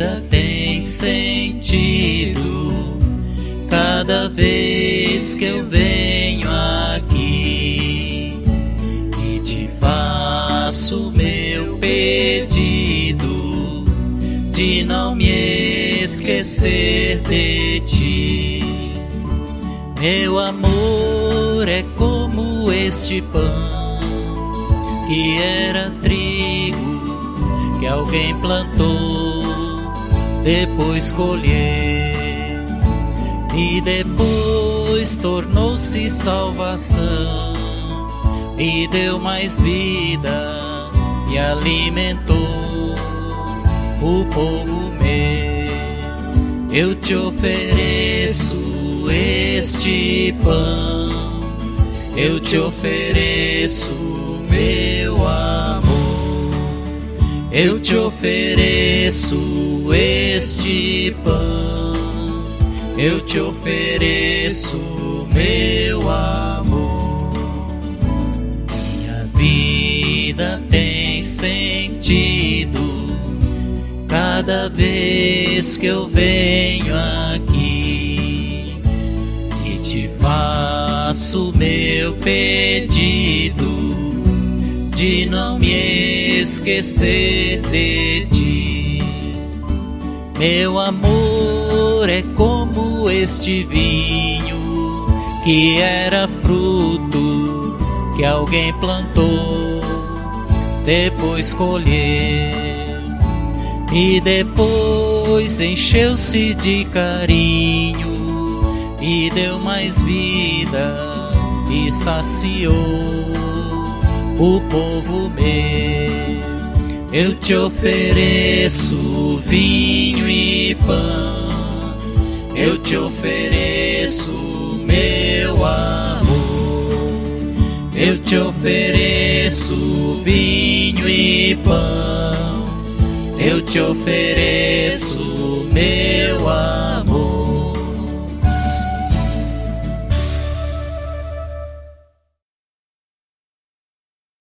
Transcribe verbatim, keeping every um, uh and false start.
vida tem sentido cada vez que eu venho aqui e te faço meu pedido de não me esquecer de ti. Meu amor é como este pão que era trigo que alguém plantou, depois colheu e depois tornou-se salvação e deu mais vida e alimentou o povo meu. Eu te ofereço este pão, eu te ofereço meu amor, eu te ofereço este pão, eu te ofereço meu amor. Minha vida tem sentido cada vez que eu venho aqui e te faço meu pedido de não me esquecer de ti. Meu amor é como este vinho que era fruto que alguém plantou, depois colheu e depois encheu-se de carinho e deu mais vida e saciou o povo meu. Eu te ofereço vinho e pão, eu te ofereço meu amor, eu te ofereço vinho e pão, eu te ofereço meu